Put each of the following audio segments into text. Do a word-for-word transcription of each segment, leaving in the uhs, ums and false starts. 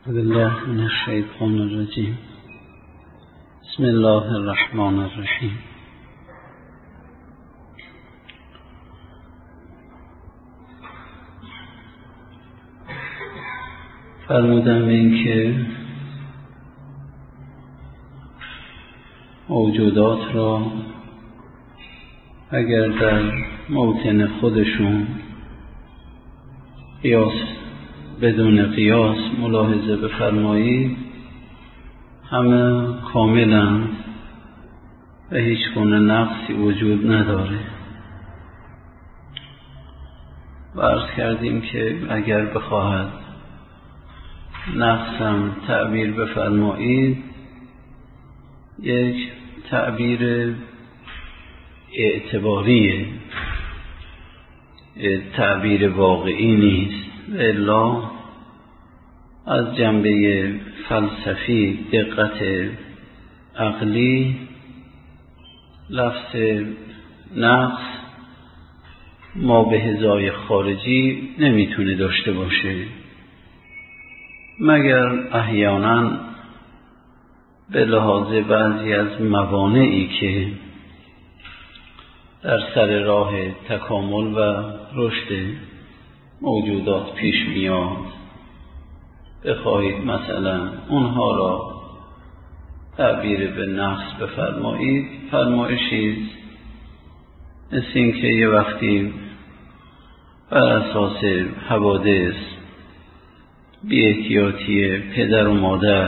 أعوذ بالله من الشيطان الرجيم. بسم الله الرحمن الرحیم. فرمودم به این که موجودات را اگر در موطن خودشون قیاس بدون قیاس ملاحظه بفرمایید، همه کاملند و هیچ گونه نقصی وجود نداره. و عرض کردیم که اگر بخواهد نقصم تعبیر بفرمایید، یک تعبیر اعتباریه، تعبیر واقعی نیست. الا از جنبه فلسفی دقت عقلی لفظ نقص ما به هزای خارجی نمیتونه داشته باشه، مگر احیانا به لحاظ بعضی از موانعی که در سر راه تکامل و رشد موجودات پیش میاد بخواهید مثلا اونها را تعبیر به نقص بفرمایید. فرمایشی مثل این که یه وقتی بر اساس حوادث بی احتیاطی پدر و مادر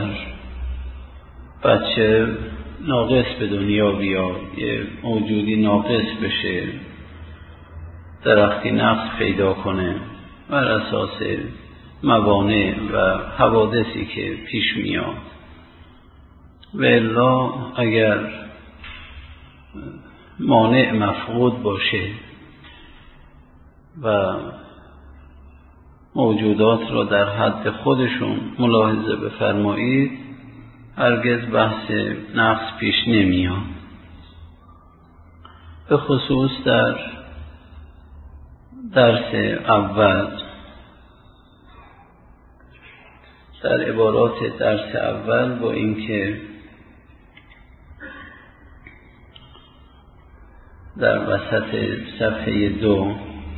بچه ناقص به دنیا بیاد، یه موجودی ناقص بشه، درختی نقص پیدا کنه، بر اساس موانع و حوادثی که پیش میاد. و الا اگر مانع مفقود باشه و موجودات را در حد خودشون ملاحظه بفرمایید، هرگز بحث نقص پیش نمیاد. به خصوص در درس اول، در عبارات درس اول، با اینکه در وسط صفحه دو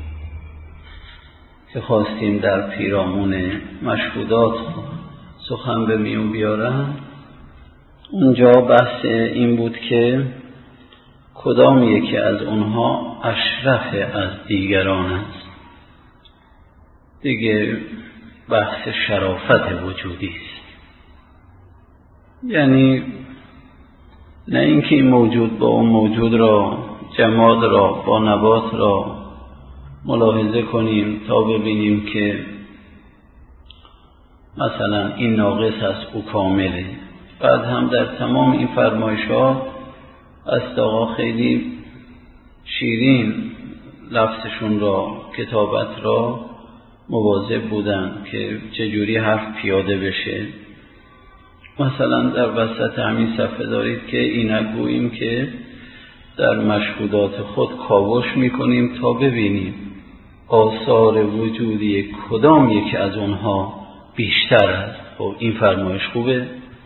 که خواستیم در پیرامون مشهودات سخن به میون بیارم، اونجا بحث این بود که کدام یکی از اونها اشرف از دیگران است. دیگه بحث شرافت وجودی است، یعنی نه اینکه این موجود با اون موجود را، جماد را با نبات را ملاحظه کنیم تا ببینیم که مثلا این ناقص است او کامله. بعد هم در تمام این فرمایشات است آقا خیلی شیرین لفظشون را، کتابت را مواظب بودن که چجوری حرف پیاده بشه. مثلا در وسط همین صفحه دارید که اینک گوییم که در مشهودات خود کاوش میکنیم تا ببینیم آثار وجودی کدام یکی از اونها بیشتر است. خب این فرمایش خوبه،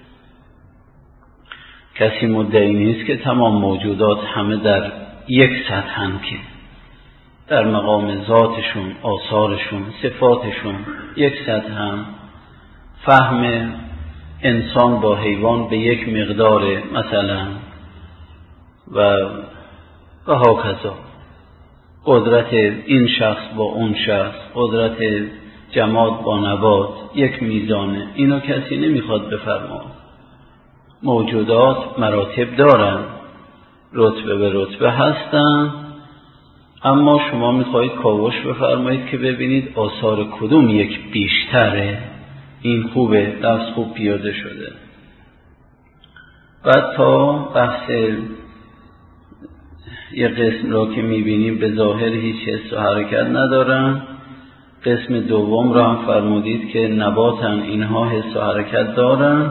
کسی مدعی نیست که تمام موجودات همه در یک سطحن، که در مقام ذاتشون، آثارشون، صفاتشون یک سطحن. فهم انسان با حیوان به یک مقدار مثلا و و هاکذا، قدرت این شخص با اون شخص، قدرت جماد با نبات یک میزانه. اینو کسی نمیخواد بفرماد. موجودات مراتب دارن، رتبه به رتبه هستن، اما شما میخواهید کاوش بفرمایید که ببینید آثار کدوم یک بیشتره. این خوبه، لفظ خوب پیاده شده. بعد تا بحث یه قسم را که میبینیم به ظاهر هیچ حس و حرکت ندارن، قسم دوم را هم فرمودید که نباتن، اینها حس و حرکت دارن.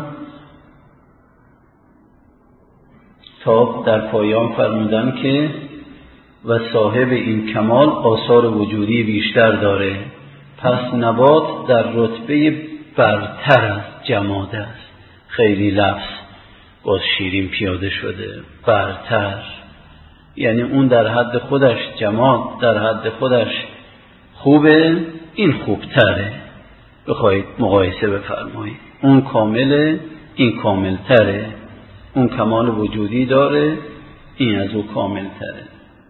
تا در پایان فرمودن که و صاحب این کمال آثار وجودی بیشتر داره. پس نبات در رتبه برتر از جماد است. خیلی لفظ باز شیرین پیاده شده. برتر یعنی اون در حد خودش جماد، در حد خودش خوبه، این خوبتره. بخواید مقایسه بفرمایید، اون کامله، این کاملتره. اون کمال وجودی داره، این از او کاملتره.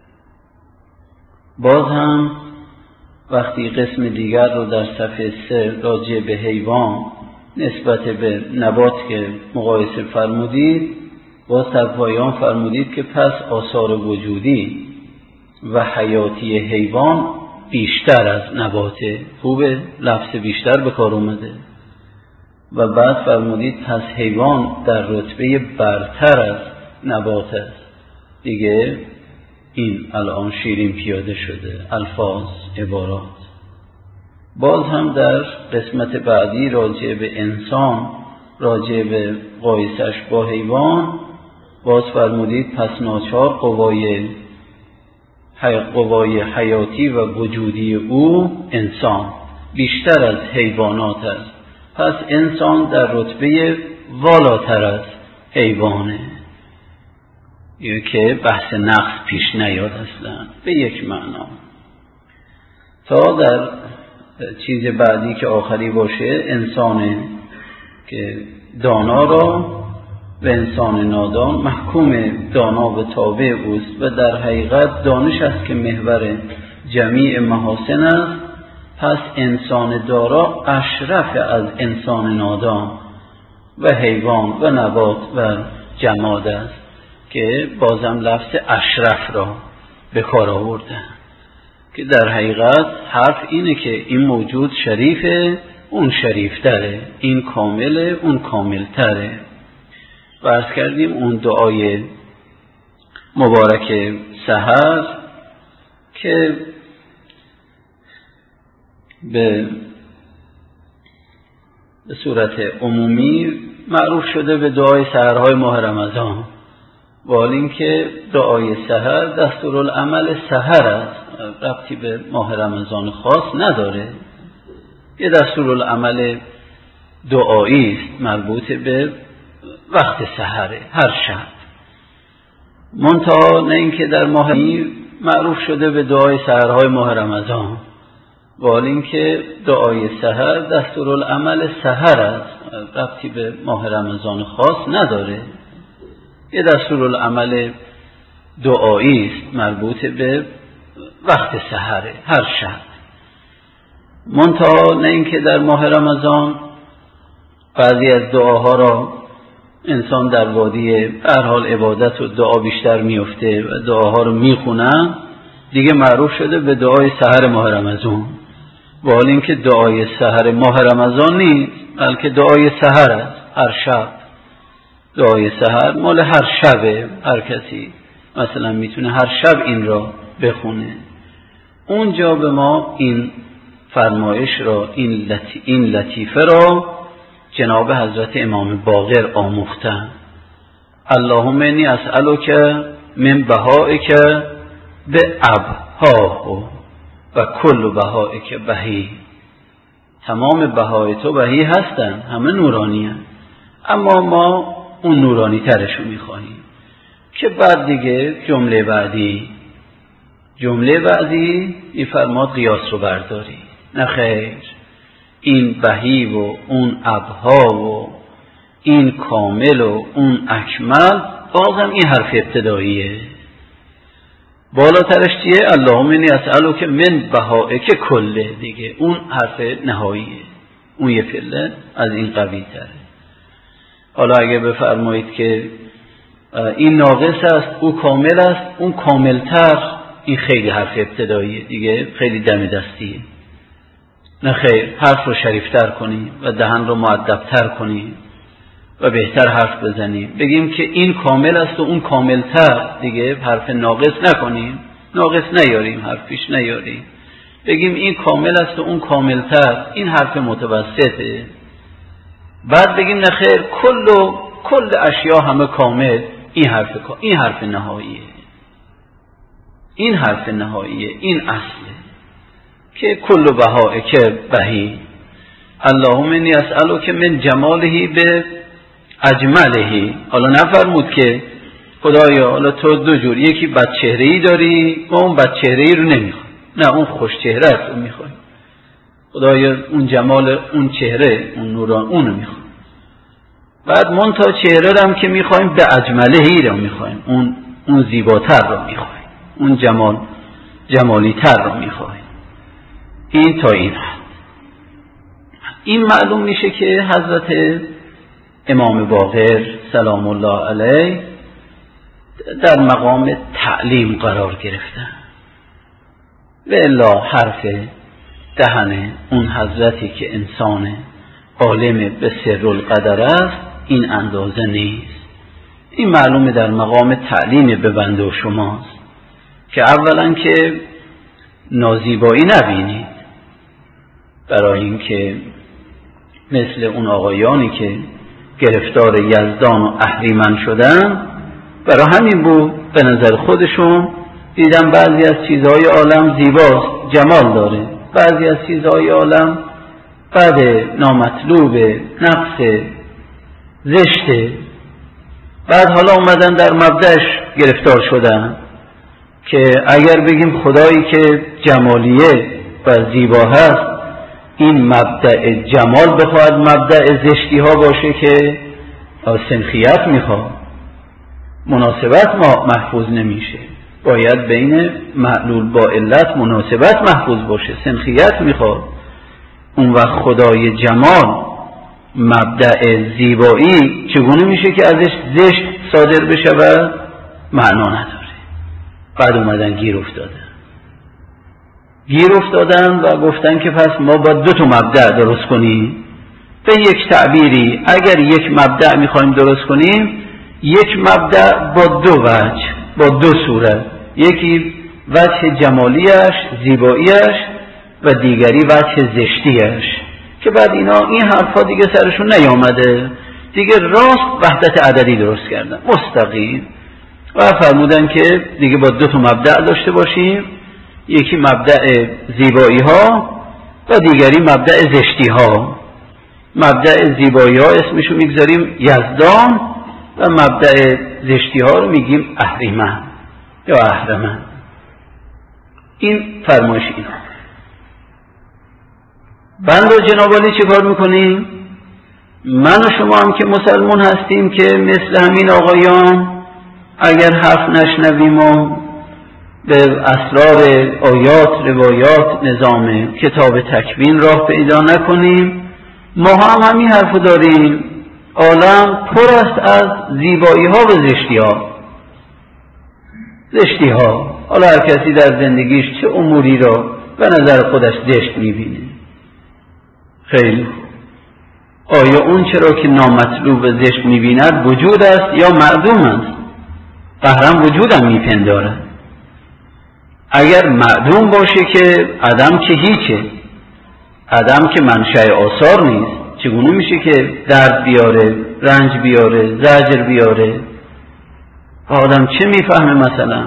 باز هم وقتی قسم دیگر رو در صفحه سه راجع به حیوان نسبت به نبات که مقایسه فرمودید، باز تقویان فرمودید که پس آثار وجودی و حیاتی حیوان بیشتر از نباته. خوبه، لفظ بیشتر به کار اومده. و بعد فرمودید پس حیوان در رتبه برتر از نبات است. دیگه این الان شیرین پیاده شده، الفاظ، عبارات. باز هم در قسمت بعدی راجع به انسان، راجع به قایسش با حیوان، باز فرمودید پس ناچار قوای قوای حیاتی و وجودی او انسان بیشتر از حیوانات است. پس انسان در رتبه والاتر از حیوانه. یه که بحث نقص پیش نیاد اصلا به یک معنا. تا در چیز بعدی که آخری باشه، انسان که دانا را و انسان نادان محکوم دانا و تابع اوست و در حقیقت دانش است که محور جمیع محاسن است. پس انسان دارا اشرف از انسان نادان و حیوان و نبات و جماد است که بازم لفظ اشرف را به کار آورده، که در حقیقت حرف اینه که این موجود شریفه، اون شریفتره، این کامله، اون کاملتره. و عرض کردیم اون دعای مبارک سحر که به به صورت عمومی معروف شده به دعای سحرهای ماه رمضان، ولی اینکه دعای سحر دستورالعمل سحر است، ربطی به ماه رمضان خاص نداره. یه دستورالعمل دعایی است مربوط به وقت سحره، هر شب. منتها نه اینکه در ماه معروف شده به دعای سحرهای ماه رمضان، ولی اینکه دعای سحر دستورالعمل سحر است، ربطی به ماه رمضان خاص نداره. یه دستورالعمل دعایی است مربوط به وقت سحره، هر شب. منتها نه اینکه در ماه رمضان بعضی از دعاها را انسان در وادی به هر حال عبادت و دعا بیشتر میفته و دعاها رو میخونن، دیگه معروف شده به دعای سحر ماه رمضان. و حال اینکه دعای سحر ماه رمضان نیست، بلکه دعای سحر است، هر شب. دعای سحر مال هر شبه، هر کسی مثلا میتونه هر شب این را بخونه. اونجا به ما این فرمایش را، این, لطی این لطیفه را جناب حضرت امام باقر آموختن. اللهم انی اسألک من بهائک به ابها و کل بهائک بهی. تمام بهای تو بهی هستن، همه نورانی هستن، اما ما اون نورانی ترشو میخواهیم. که بعد دیگه جمله بعدی جمله بعدی میفرماد قیاس رو برداری. نه خیر، این بهی و اون ابها و این کامل و اون اکمل بازم این حرف ابتداییه. بالاترش چیه؟ اللهم انی اسألک من بهائک کله، دیگه اون حرف نهاییه، اون یه پله از این قوی تره. حالا اگه بفرمایید که این ناقص است او کامل است، اون کاملتر، این خیلی حرف ابتداییه دیگه، خیلی دم دستیه. نه خیر، حرف رو شریفتر کنیم و دهن رو مؤدبتر کنیم و بهتر حرف بزنیم. بگیم که این کامل است و اون کاملتر، دیگه حرف ناقص نکنیم، ناقص نیاریم، حرف پیش نیاریم. بگیم این کامل است و اون کاملتر، این حرف متوسطه. بعد بگیم نه خیر، کل و کل اشیا همه کامل، این حرف این حرف نهاییه، این حرف نهاییه، این اصله که کل بهائک بهی. اللهم انی اسألک من جماله به اجمله. حالا نفرمود که خدایا حالا تو دو جور، یکی بد چهره‌ای داری، ما اون بد چهره‌ای رو نمیخوایم، نه اون خوش چهره است رو میخوایم. خدایا اون جمال اون چهره، اون نوران، اون رو میخوایم. بعد منتها چهره رو هم که میخوایم به اجمله‌ای رو میخوایم، اون اون زیباتر رو میخوایم، اون جمال جمالی تر رو میخوایم. این تا این این معلوم میشه که حضرت امام باقر سلام الله علیه در مقام تعلیم قرار گرفتن و الا حرف دهن اون حضرتی که انسان عالم به سر القدر است این اندازه نیست. این معلومه در مقام تعلیم به بنده و شماست که اولا که نازیبایی نبینید، برای اینکه مثل اون آقایانی که گرفتار یزدان و اهریمن شدن، برای همین بود به نظر خودشون دیدن بعضی از چیزهای عالم زیباست، جمال داره، بعضی از چیزهای عالم بد، نامطلوب، نقص، زشته. بعد حالا اومدن در مبدأش گرفتار شدن که اگر بگیم خدایی که جمالیه و زیبا هست، این مبدأ جمال بخواهد مبدأ زشتی ها باشه که سنخیت میخواد، مناسبت ما محفوظ نمیشه، باید بین معلول با علت مناسبت محفوظ باشه، سنخیت میخواد. اون وقت خدای جمال مبدأ زیبایی چگونه میشه که ازش زشت صادر بشه و معنا نداره؟ بعد اومدن گیر افتادن گیر افتادن و گفتن که پس ما باید دو تا مبدأ درست کنیم. به یک تعبیری اگر یک مبدأ میخوایم درست کنیم، یک مبدأ با دو وجه، با دو صورت، یکی وجه جمالیش، زیباییش، و دیگری وجه زشتیش، که بعد اینا این حرفا دیگه سرشون نیامده دیگه، راست وحدت عددی درست کردن مستقیم و فرمودن که دیگه با دو تا مبدأ داشته باشیم، یکی مبدأ زیبایی ها و دیگری مبدأ زشتی ها. مبدأ زیبایی ها اسمشو میگذاریم یزدان و مبدأ زشتی ها رو میگیم اهریمن یا اهرمن. این فرمایش اینا. بند و جنابالی چه کار میکنیم؟ من و شما هم که مسلمان هستیم که مثل همین آقایان اگر حرف نشنویم و به اسرار آیات، روایات، نظام کتاب تکوین راه پیدا نکنیم، ما هم همین حرف داریم. عالم پر است از زیبایی ها و زشتی ها. زشتی ها، حالا هر کسی در زندگیش چه اموری را به نظر خودش زشت میبینه. خیلی آیا اون چرا که نامطلوب و زشت میبیند وجود است یا معدوم است؟ قهرم وجودم میپندارد. اگر معدوم باشه که عدم که هیچه، عدم که منشأ آثار نیست، چگونه میشه که درد بیاره، رنج بیاره، زجر بیاره؟ آدم چه میفهمه؟ مثلا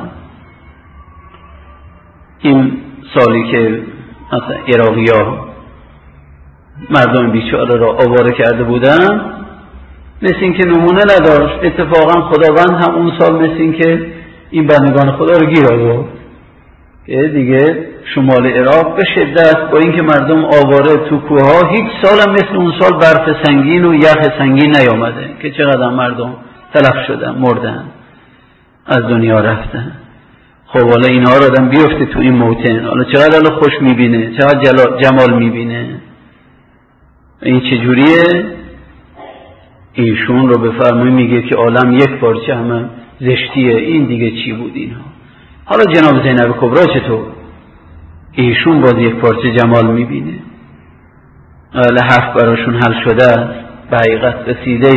این سالی که مثلا عراقی ها مردم بیچاره را آواره کرده بودن، مثل این که نمونه نداشت. اتفاقا خداوند هم اون سال مثل این که این بندگان خدا رو گیر آورد که دیگه شمال عراق به شدت با اینکه مردم آواره تو کوها، هیچ سال هم مثل اون سال برف سنگین و یخ سنگین نیامده که چقدر مردم تلف شدن، مردن، از دنیا رفتن. خب حالا اینها رو آدم بیفته تو این موطن، حالا چقدر حالا خوش میبینه، چقدر جمال میبینه. این چجوریه؟ ایشون رو بفرمایی میگه که عالم یک پارچه همه زشتیه، این دیگه چی بود اینها؟ حالا جناب زینب کبرا چطور؟ ایشون باز یک پارچه جمال میبینه. حالا حرف براشون حل شده است، به حقیقت رسیده.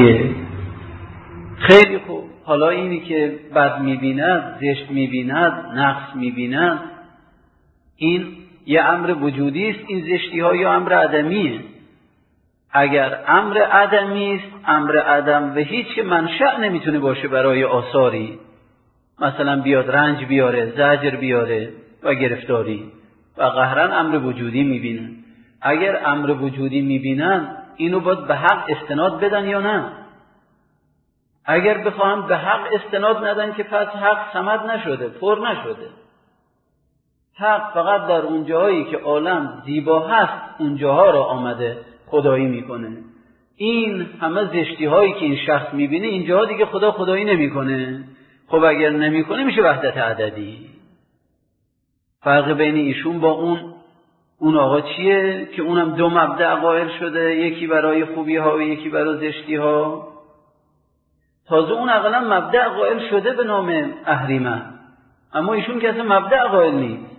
خیلی خوب. حالا اینی که بد میبیند، زشت میبیند، نقص میبیند، این یه امر وجودی است، این زشتی ها، یا امر عدمیه؟ اگر امر عدمی است، امر عدم و هیچ که منشأ نمیتونه باشه برای آثاری، مثلا بیاد رنج بیاره، زجر بیاره و گرفتاری، و قهرن امر وجودی میبینه. اگر امر وجودی میبینن اینو باید به حق استناد بدن یا نه؟ اگر بخواهم به حق استناد ندن که پس حق صمد نشده، پر نشده. حق فقط در اون جاهایی که عالم زیبا هست اونجاها را آمده خدایی میکنه. این همه زشتی هایی که این شخص میبینه اینجاها دیگه خدا خدایی نمیکنه. خب اگر نمیکنه میشه وحدت عددی. فرق بین ایشون با اون اون آقا چیه که اونم دو مبدأ قائل شده، یکی برای خوبی ها و یکی برای زشتی ها. تازه اون اقلا مبدأ قائل شده به نام اهریمن، اما ایشون که اصلا مبدأ قائل نیست.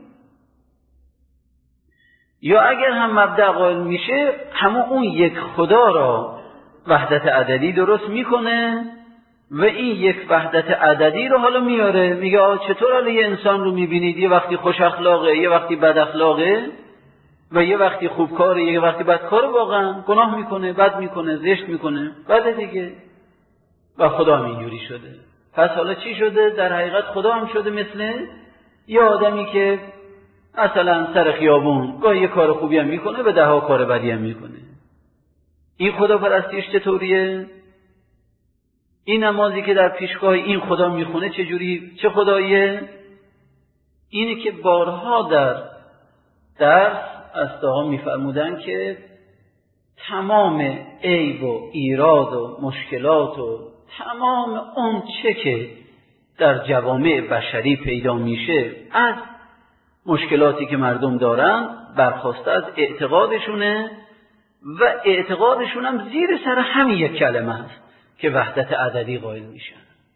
یا اگر هم مبدأ قائل میشه همون اون یک خدا را وحدت عددی درست میکنه و این یک وحدت عددی رو حالا میاره، میگه آه چطور حالا یه انسان رو میبینید یه وقتی خوش اخلاقه، یه وقتی بد اخلاقه و یه وقتی خوبکاره، یه وقتی بدکاره، واقعا گناه میکنه، بد میکنه، زشت میکنه، بده دیگه. و خدا هم اینجوری شده. پس حالا چی شده؟ در حقیقت خدا هم شده مثل یه آدمی که مثلا سر خیابون گاهی یه کار خوبی هم میکنه و ده ها کار بدی هم میکنه. این خدا پرستیش چطوریه؟ این نمازی که در پیشگاه این خدا میخونه چجوری، چه خداییه؟ اینه که بارها در درس اساتذه میفرمودن که تمام عیب و ایراد و مشکلات و تمام اون چه که در جوامع بشری پیدا میشه از مشکلاتی که مردم دارن برخواسته از اعتقادشونه و اعتقادشون هم زیر سر همین یک کلمه است که وحدت عددی قائل میشن،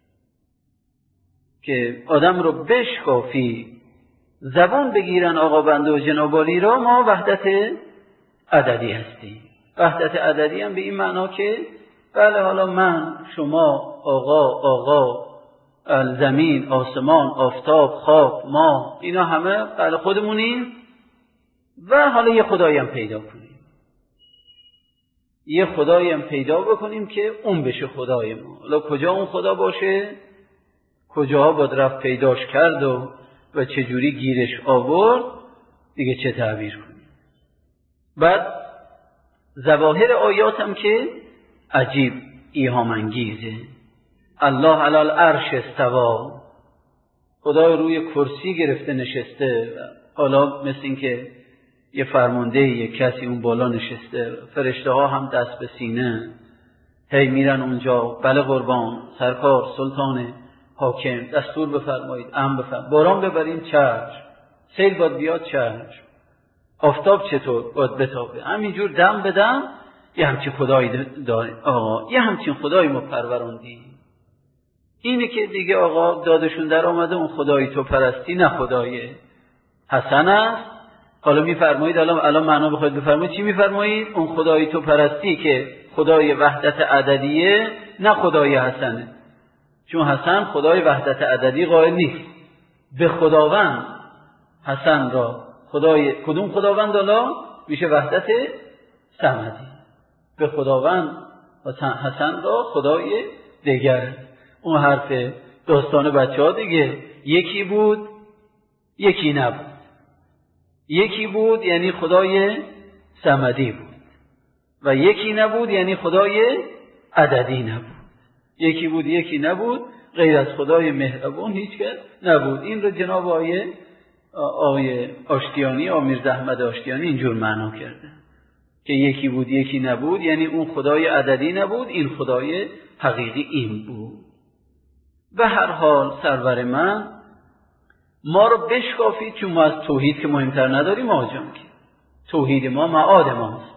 که آدم رو بشکافی زبان بگیرن آقا بنده و جناب عالی را ما وحدت عددی هستیم. وحدت عددی هم به این معنا که بله حالا من، شما، آقا، آقا، زمین، آسمان، آفتاب، خاک، ما، اینا همه بله خودمونیم و حالا یه خدایی هم پیدا کنیم. یه خدایی هم پیدا بکنیم که اون بشه خدای ما. حالا کجا اون خدا باشه، کجاها باید رفت پیداش کرد و و چجوری گیرش آورد دیگه چه تعبیر کنیم. بعد ظواهر آیات هم که عجیب ایهام انگیزه. الله علی العرش استوا، خدا روی کرسی گرفته نشسته، حالا مثل این که یه فرمانده یه کسی اون بالا نشسته، فرشته ها هم دست به سینه هی میرن اونجا، بله قربان سرکار سلطان حاکم دستور بفرمایید، امر بفرمایید، باران ببرین چشم، سیل باید بیاد چشم، آفتاب چطور باید بتابه. همینجور دم به دم یه همچین خدایی داره آقا، یه همچین خدایی ما پروراندیم. اینه که دیگه آقا دادشون در آمده اون خدایی تو پرستی نه خدای حسن است. حالا میفرمایید الان الان معنا بخواید بفرمایید چی میفرمایید؟ اون خدایی تو پرستی که خدای وحدت عددیه نه خدای حسنه، چون حسن خدای وحدت عددی قائل نیست. به خداوند حسن را خدای کدوم خداوند حالا میشه وحدت صمدی، به خداوند حسن را خدای دیگر. اون حرف داستان بچه ها دیگه، یکی بود یکی نبود، یکی بود یعنی خدای صمدی بود و یکی نبود یعنی خدای عددی نبود. یکی بود یکی نبود، غیر از خدای مهربان هیچ کس نبود. این رو جناب آیه آیه آشتیانی آمیر احمد آشتیانی اینجور معنا کرده که یکی بود یکی نبود یعنی اون خدای عددی نبود، این خدای حقیقی این بود. به هر حال سرور من ما رو بشکافید، چون ما از توحید که مهمتر نداریم آقا جان، که توحید ما معاد ماست.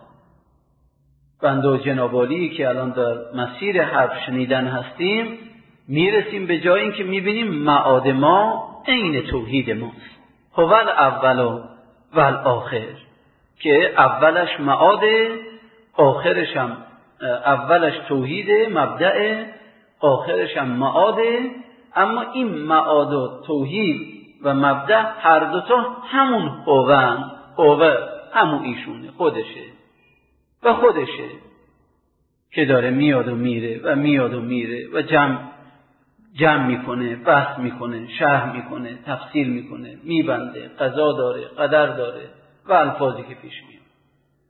بنده و جناب عالی که الان در مسیر حرف شنیدن هستیم میرسیم به جایی که میبینیم معاد ما عین توحید ماست. هو الاول و الاخر، که اولش معاده، آخرش هم اولش توحیده مبدأ، آخرش هم معاده. اما این معاد و توحید و مبدأ هر دوتا همون هوون، هوه همون ایشونه، خودشه و خودشه که داره میاد و میره و میاد و میره و جمع جمع میکنه، بحث میکنه، شرح میکنه، تفصیل میکنه، میبنده، قضا داره، قدر داره و الفاظی که پیش میاد.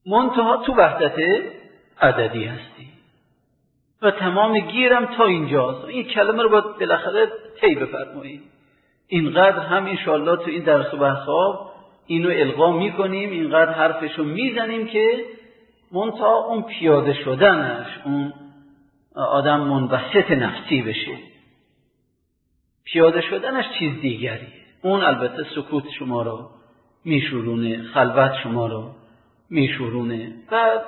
منتها تو وحدت عددی هستی و تمام گیرم تا اینجاست. این کلمه رو باید بالاخره طی بفرمایید. اینقدر هم انشاءالله تو این درس و بحث‌ها اینو القا میکنیم، اینقدر حرفشو میزنیم که منتها اون پیاده شدنش، اون آدم منبسط نفسی بشه، پیاده شدنش چیز دیگریه. اون البته سکوت شما رو میشورونه، خلوت شما رو میشورونه و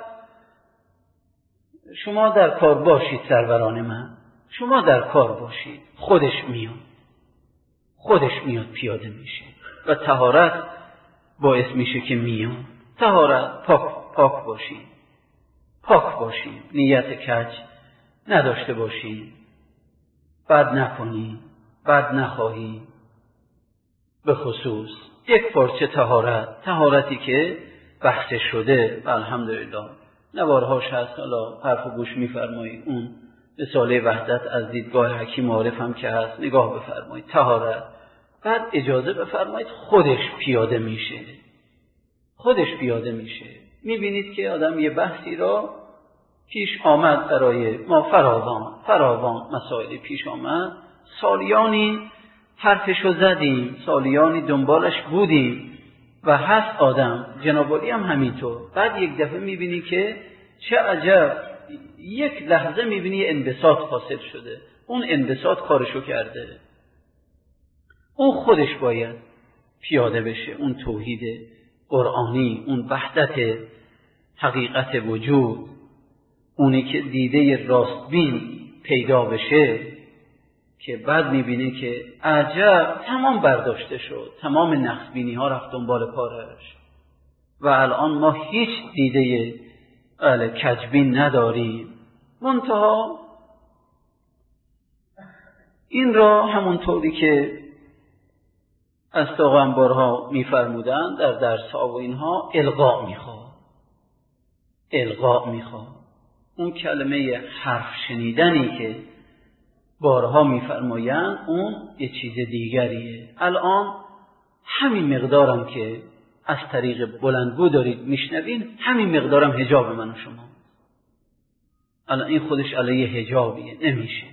شما در کار باشید سروران من، شما در کار باشید، خودش میاد خودش میاد پیاده میشه و طهارت باعث میشه که میاد. طهارت، پاک پاک باشید، پاک باشید، نیت کج نداشته باشید، بد نکنید، بد نخواهید. به خصوص یک پارچه طهارت، طهارتی که بحث شده و الحمدلله نوارهاش هست، حالا حرف و گوش میفرمایید. اون رساله وحدت از دیدگاه حکیم عارف هم که هست نگاه بفرمایید. طهارت، بعد اجازه بفرمایید خودش پیاده میشه، خودش پیاده میشه. میبینید که آدم یه بحثی را پیش آمد برای ما، فراوان فراوان مسائل پیش آمد، سالیانی حرفشو زدیم، سالیانی دنبالش بودیم و هست آدم. جناب عالی هم همینطور. بعد یک دفعه میبینی که چه عجب، یک لحظه میبینی انبساط حاصل شده، اون انبساط کارشو کرده. اون خودش باید پیاده بشه، اون توحید قرآنی، اون وحدت حقیقت وجود، اونی که دیده راستبین پیدا بشه که بعد میبینه که عجب تمام برداشته شد، تمام نقصبینی ها رفت دنبال کارش و الان ما هیچ دیده کجبین نداریم. منتها این را همونطوری که از پیغمبرها میفرمودن در درس ها و اینها القا میخواد، القا میخواد. اون کلمه حرف شنیدنی که بارها میفرمایند اون یه چیز دیگریه. الان همین مقدارم که از طریق بلندگو دارید میشنوین، همین مقدارم حجاب من و شما. الان این خودش علیه حجابیه، نمیشه.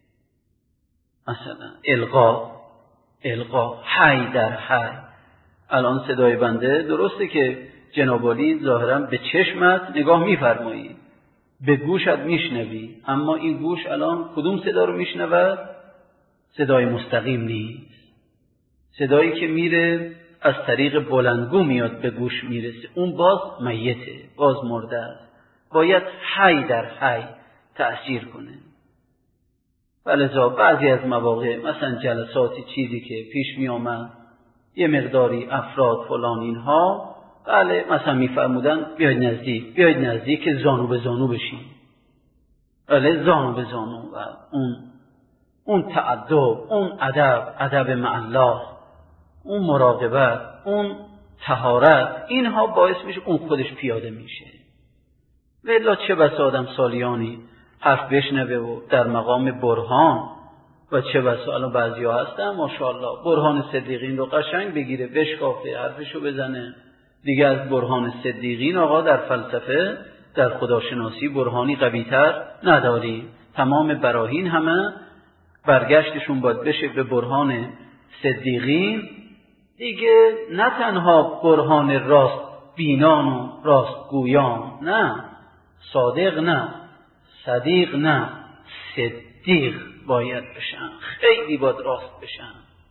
مثلا القا، القا حی در حی. الان صدای بنده درسته که جناب عالی ظاهرا به چشمت نگاه میفرمایید، به گوشت میشنوی، اما این گوش الان کدوم صدا رو میشنود؟ صدای مستقیم نیست. صدایی که میره از طریق بلندگو میاد به گوش میرسه، اون باز میته، باز مرده است. باید حی در حی تأثیر کنه. ولذا بعضی از مواقع مثلا جلساتی چیزی که پیش می آمد، یه مقداری افراد فلان اینها، بله مثلا میفرمودن بیاید نزدیک، بیاید نزدیک که زانو به زانو بشیم. بله زانو به زانو و اون اون تأدب، اون ادب، ادب مع الله، اون مراقبت، اون طهارت، اینها باعث میشه اون خودش پیاده میشه. ولی چه بسا آدم سالیانی حرف بشنوه و در مقام برهان و چه بسا الان بعضیا هستن ماشاءالله برهان صدیقین رو قشنگ بگیره، بشکافه، حرفشو بزنه. دیگه از برهان صدیقین آقا در فلسفه، در خداشناسی برهانی قوی‌تر نداری. تمام براهین همه برگشتشون باید بشه به برهان صدیقین. دیگه نه تنها برهان راست بینان و راست گویان، نه صادق، نه صدیق، نه صدیق باید بشن، خیلی باید راست بشن.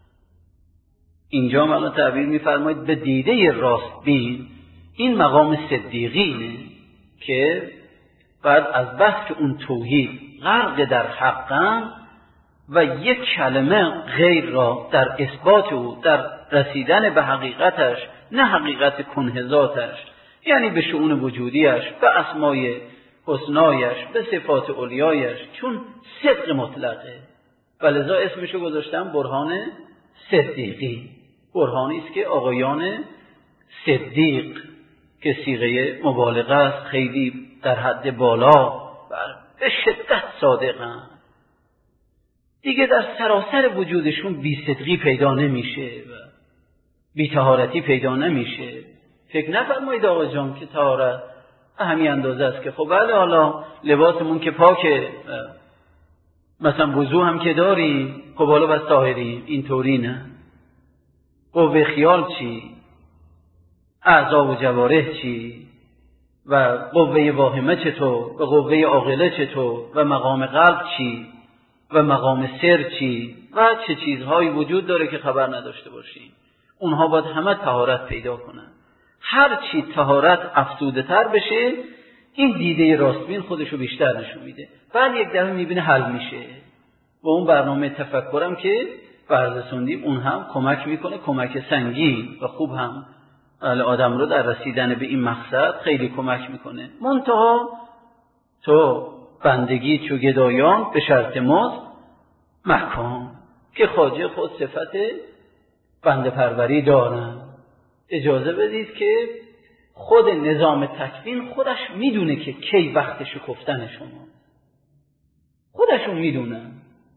اینجا الان تعبیر می‌فرمایید به دیده راست بین. این مقام صدیقینه که بعد از بحث که اون توحید غرق در حقن و یک کلمه غیر را در اثبات او، در رسیدن به حقیقتش، نه حقیقت کنهزاتش، یعنی به شؤون وجودیش، به اسمای حسنایش، به صفات علیایش، چون صدق مطلقه و لذا اسمشو گذاشتم برهان صدیقی. برهانی است که آقایان صدیق که صیغه مبالغه است، خیلی در حد بالا و به شدت صادقن، دیگه در سراسر وجودشون بی صدقی پیدا نمیشه و بی طهارتی پیدا نمیشه. فکر نفرمایید آقا جان که طهارت همین اندازه است که خب بله حالا لباسمون که پاکه، مثلا وضو هم که داریم، خب حالا بس طاهریم. اینطوری نه. قوه خیال چی؟ اعضا و جوارح چی؟ و قوه واهمه چطور؟ و قوه عاقله چطور؟ و مقام قلب چی؟ و مقام سر چی؟ و چه چیزهایی وجود داره که خبر نداشته باشیم. اونها باید همه طهارت پیدا کنن. هر چی طهارت افزوده تر بشه، این دیده راستبین خودشو بیشتر نشون میده. بعد یک دفعه میبینه حل میشه. و اون برنامه تفکرم که بررسوندیم اون هم کمک میکنه، کمک سنگین و خوب هم آدم رو در رسیدن به این مقصد خیلی کمک میکنه. منتها تو بندگی چو گدایان به شرط مزد مکان، که خواجه خود صفت بنده پروری دارن. اجازه بدید که خود نظام تکوین خودش میدونه که کی وقت شکفتن شما، خودشون میدونن.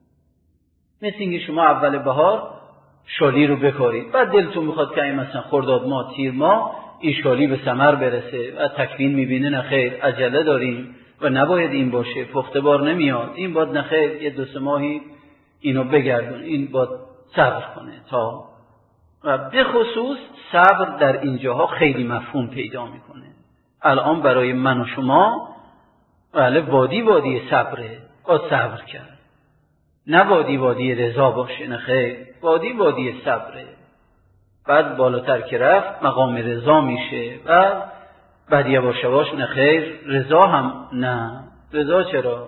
مثل اینکه شما اول بهار شالی رو بکارید، بعد دلتون میخواد که این مثلا خرداد ماه تیر ماه این شالی به ثمر برسه و تکوین میبینه نه خیر عجله داریم و نباید این باشه، پخته بار نمیاد، این باید نه خیر یه دو سه ماهی اینو بگردون، این باید صبر کنه تا. و به خصوص صبر در اینجاها خیلی مفهوم پیدا میکنه. الان برای من و شما بله وادی وادی صبره، باید صبر کرد. نه وادی وادی رضا باشه، نه خیر، وادی وادی صبره. بعد بالاتر که رفت مقام رضا میشه و بعد یواش یواش نه خیر رضا هم نه. رضا چرا؟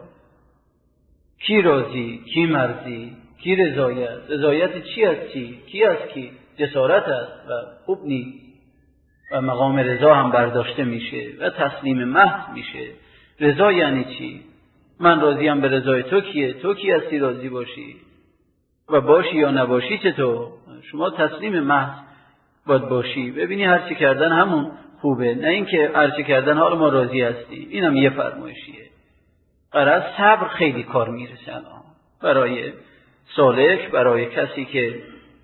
کی راضی؟ کی مرضی؟ کی رضایت؟ رضایت چی از چی؟ کی از کی؟ جسارت است و خوب نیست. و مقام رضا هم برداشته میشه و تسلیم محض میشه. رضا یعنی چی؟ من راضیم به رضای تو کیه؟ تو کی هستی راضی باشی؟ و باشی یا نباشی چطور؟ شما تسلیم محض باید باشی. ببینی هر چی کردن همون خوبه، نه اینکه هر چی کردن حالا ما راضی هستیم. اینم یه فرمایشیه. قرار صبر خیلی کار میرسه الان برای سالک، برای کسی که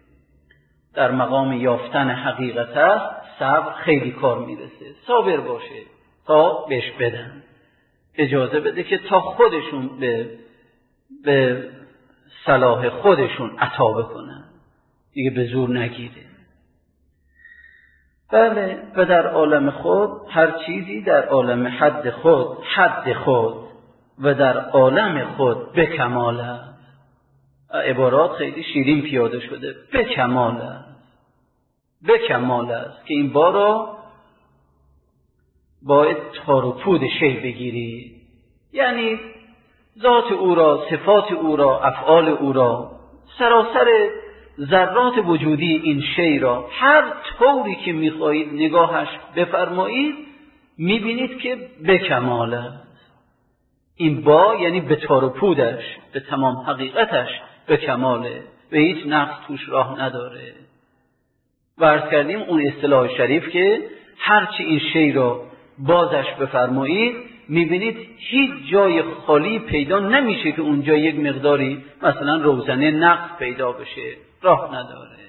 در مقام یافتن حقیقت است. صبر خیلی کار میرسه. صابر باشه تا بهش بدن، اجازه بده که تا خودشون به به صلاح خودشون عطا بکنن، دیگه به زور نگیره. بله، و در عالم خود هر چیزی در عالم حد خود حد خود و در عالم خود به کمال است. عبارات خیلی شیرین پیاده شده. به کمال است، به کمال است که این بارا باید تار و پود شی بگیری. یعنی ذات او را، صفات او را، افعال او را، سراسر ذرات وجودی این شی را هر طوری که میخواهید نگاهش بفرمایید میبینید که به کمال است. این با یعنی به تار و پودش، به تمام حقیقتش به کماله و هیچ نقص توش راه نداره. و عرض کردیم اون اصطلاح شریف که هرچی این شی را بازش بفرمایید میبینید هیچ جای خالی پیدا نمیشه که اونجا یک مقداری مثلا روزنه نقص پیدا بشه، راه نداره.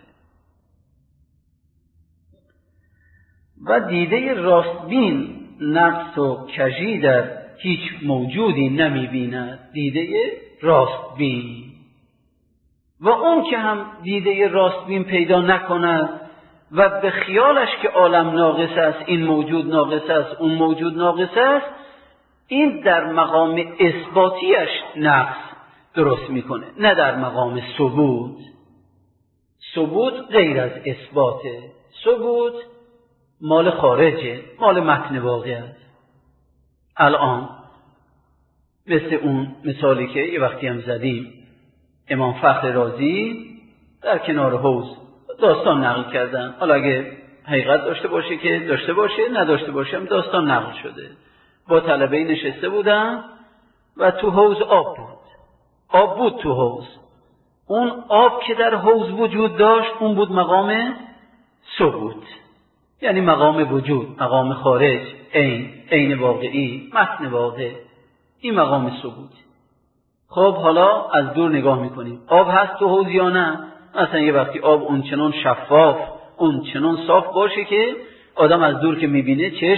و دیده راستبین نقص و کژی در هیچ موجودی نمیبیند. دیده راستبین. و اون که هم دیده راستبین پیدا نکند و به خیالش که عالم ناقص است، این موجود ناقص است، اون موجود ناقص است، این در مقام اثباتیش نقص درست میکنه، نه در مقام ثبوت. ثبوت غیر از اثباته. ثبوت مال خارجه، مال متن واقع است. الان مثل اون مثالی که یه وقتی هم زدیم، امام فخر رازی در کنار حوض داستان نقل کردن. حالا اگه حقیقت داشته باشه که داشته باشه، نداشته باشه هم داستان نقل شده. با طلبه نشسته بودن و تو حوض آب بود. آب بود تو حوض. اون آب که در حوض وجود داشت اون بود مقام ثبوت، یعنی مقام وجود، مقام خارج، عین، عین واقعی، متن واقع. این مقام ثبوت. خب حالا از دور نگاه میکنیم آب هست تو حوض یا نه؟ مثلا یه وقتی آب اون چنان شفاف، اون چنان صاف باشه که آدم از دور که میبینه چشم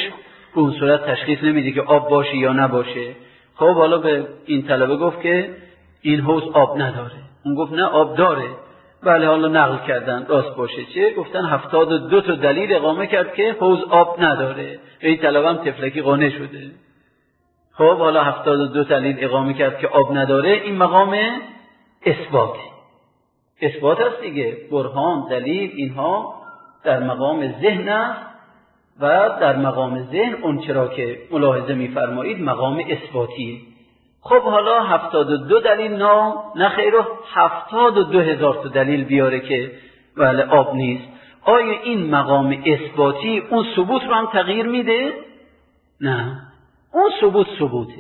به اون صورت تشخیص نمیده که آب باشه یا نباشه. خب حالا به این طلبه گفت که این حوض آب نداره، اون گفت نه آب داره. بله حالا نقل کردن راست باشه چه؟ گفتن هفتاد و دو تا دلیل اقامه کرد که حوض آب نداره. این طلبه هم تفلکی قانع شده. خب حالا هفتاد و دو دلیل اقامه کرد که آب نداره، این مقام اثبات اثبات است دیگه. برهان، دلیل، اینها در مقام ذهن است و در مقام ذهن اون چرا که ملاحظه می‌فرمایید مقام اثباتیه. خب حالا هفتاد و دو دلیل نه نه خیر هفتاد و دو هزار تا دلیل بیاره که بله آب نیست. آیا این مقام اثباتی اون ثبوت رو هم تغییر میده؟ نه، اون ثبوت ثبوته،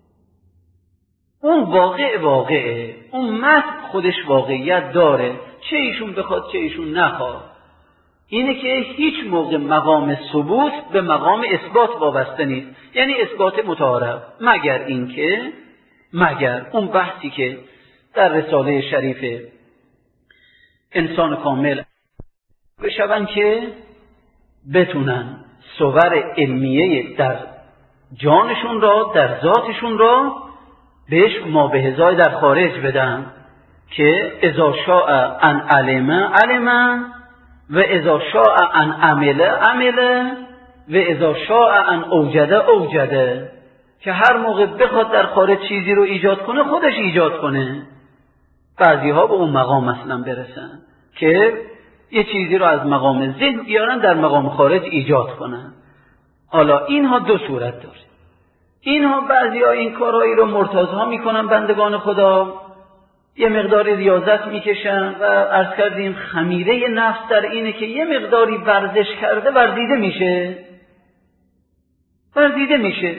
اون واقع واقعه، اون متن خودش واقعیت داره، چه ایشون بخواد چه ایشون نخواد. اینه که هیچ موقع مقام ثبوت به مقام اثبات وابسته نیست، یعنی اثبات متعارف، مگر اینکه مگر اون بحثی که در رساله شریف انسان کامل بشون که بتونن صور علمیه در جانشون را، در ذاتشون را بهش مابهزای در خارج بدن که اذا شاء ان علم علم و اذا شاء ان عمل عمل و اذا شاء ان اوجد اوجد، که هر موقع بخواد در خارج چیزی رو ایجاد کنه خودش ایجاد کنه. بعضی ها به اون مقام اصلا برسن که یه چیزی رو از مقام ذهن بیارن در مقام خارج ایجاد کنن. حالا اینها دو صورت داره. اینها بعضی ها این کارهایی رو مرتضی میکنن بندگان خدا، یه مقدار ریاضت میکشن و عرض کردیم خمیره نفس در اینه که یه مقداری ورزش کرده ورزیده میشه ورزیده میشه.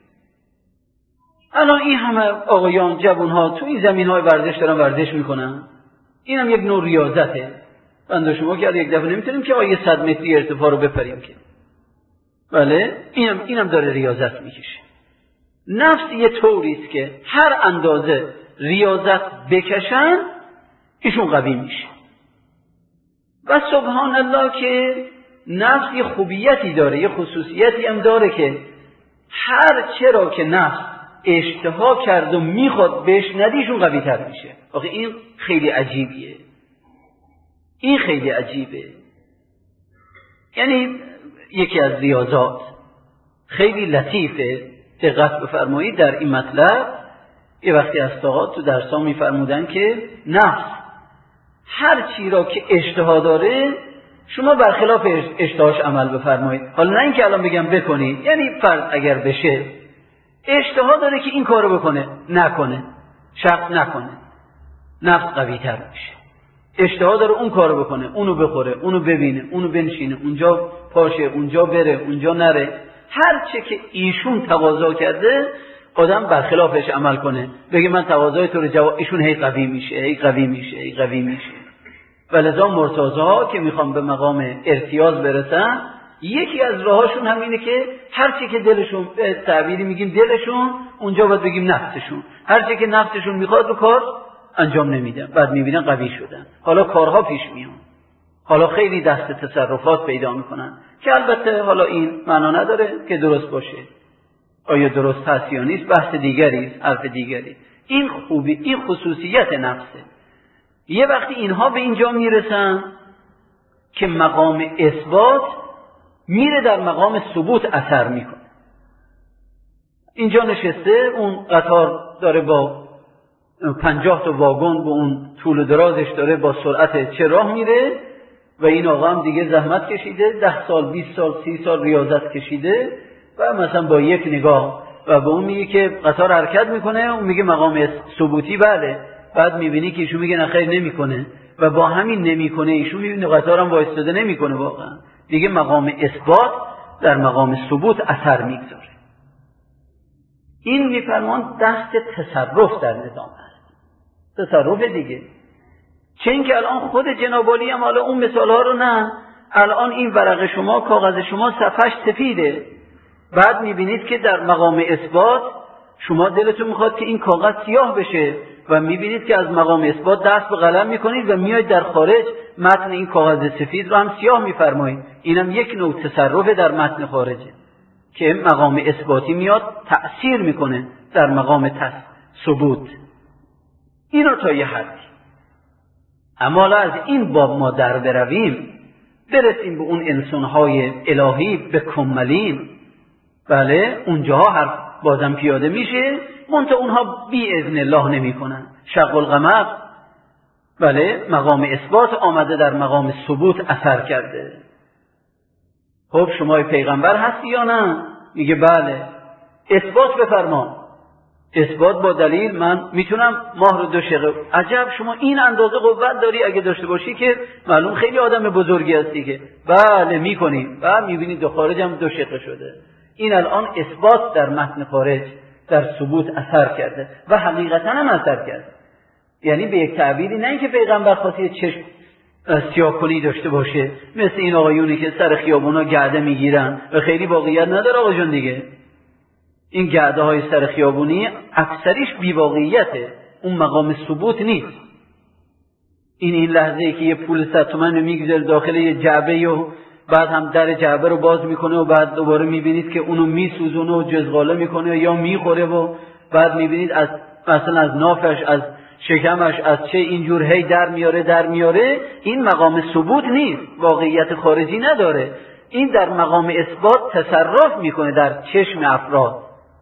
الان این همه آقایان جوانها تو این زمین های ورزش دارن ورزش میکنن، این هم یک نوع ریاضته. بنده شما که یک دفعه نمیتونیم که آیه صد متری ارتفاع رو بپریم که، بله اینم اینم داره ریاضت میکشه. نفس یه طوریست که هر اندازه ریاضت بکشن ایشون قوی میشه. و سبحان الله که نفس یه خوبیتی داره، یه خصوصیتی هم داره که هر چرا که نفس اشتها کرد و میخواد بهش ندیشون قوی تر میشه. آخه این خیلی عجیبیه، این خیلی عجیبه. یعنی یکی از ریاضات خیلی لطیفه، دقت بفرمایید در این مطلب. یه وقتی استاد تو درس‌ها میفرمودن که نفس هر چی را که اشتها داره شما برخلاف اشتهاش عمل بفرمایید. حالا نه اینکه الان بگم بکنید، یعنی فرض اگر بشه اشتها داره که این کارو بکنه نکنه، شخص نکنه، نفس قوی تر میشه. اشتها داره اون کارو بکنه، اونو بخوره، اونو ببینه، اونو بنشینه، اونجا پاشه، اونجا بره، اونجا نره. هر چه که ایشون تقاضا کرده آدم برخلافش عمل کنه، بگه من تقاضای تو رو جواب، ایشون هی قوی میشه، هی قوی میشه، هی قوی میشه. ولذا مرتضی که میخوام به مقام ارتیاض برسن، یکی از راهاشون همینه که هر چی که دلشون، به تعبیری میگیم دلشون، اونجا باید بگیم نفسشون، هر چی که نفسشون میخواد رو کار انجام نمیدن، بعد میبینن قوی شدن. حالا کارها پیش میان، حالا خیلی دست تصرفات پیدا میکنن که البته حالا این معنا نداره که درست باشه، آیا درست هست یا نیست بحث دیگری است، حرف دیگری. این خوبی، این خصوصیت نفسه. یه وقتی اینها به اینجا میرسن که مقام اثبات میره در مقام ثبوت اثر میکنه. اینجا نشسته، اون قطار داره با پنجاه تا واگن به اون طول و درازش داره با سرعت چه راه میره و این آقا هم دیگه زحمت کشیده، ده سال، بیست سال، سی سال ریاضت کشیده و مثلا با یک نگاه و به اون میگه که قطار حرکت میکنه، اون میگه مقام ثبوتی بله. بعد میبینی که ایشون میگه نخیر نمیکنه و با همین نمیکنه ایشون میبینه قطار هم وایستاده نمیکنه. واقعا دیگه مقام اثبات در مقام ثبوت اثر میگذاره. این میفرمان دست تصرف در نظام هست، تصرف دیگه. چه اینکه الان خود جناب عالی هم حالا اون مثال ها رو نه، الان این ورق شما، کاغذ شما صفحش سفیده، بعد میبینید که در مقام اثبات شما دلتون میخواد که این کاغذ سیاه بشه و میبینید که از مقام اثبات دست به قلم میکنید و میاید در خارج متن این کاغذ سفید رو هم سیاه میفرمایید. اینم یک نوع تصرف در متن خارجه که مقام اثباتی میاد تأثیر میکنه در مقام ثبوت. اینو تا یه حدی. اما از این باب ما در برویم، برسیم به اون انسانهای الهی به کمالین، بله اونجاها حرف بازم پیاده میشه، منتها اونها بی اذن الله نمی کنن. شق القمر بله مقام اثبات آمده، در مقام ثبوت اثر کرده. خب شما پیغمبر هستی یا نه؟ میگه بله. اثبات بفرما. اثبات با دلیل. من میتونم ماه رو دو شقه. عجب شما این اندازه قوت داری؟ اگه داشته باشی که معلوم خیلی آدم بزرگی هستی. که بله میکنی و میبینی دو خارج هم دو شقه شده. این الان اثبات در متن خارج در ثبوت اثر کرده و حقیقتا هم اثر کرده. یعنی به یک تعبیری نه اینکه پیغمبر خاصی چشم سیاه‌کنی داشته باشه مثل این آقایونی که سر خیابونا گرده میگیرن و خیلی واقعیت نداره. آقا جان دیگه این گرده های سر خیابونی اکثریش بی واقعیته، اون مقام ثبوت نیست. این این لحظه ای که یه پول صد تومن میگذاره داخل یه جعبه و بعد هم در جعبه رو باز میکنه و بعد دوباره میبینید که اونو میسوزونه و جزغاله میکنه یا میخوره و بعد میبینید از مثلا از نافش از شکمش از چه اینجور هی در میاره در میاره. این مقام ثبوت نیست، واقعیت خارجی نداره. این در مقام اثبات تصرف میکنه در چشم افراد،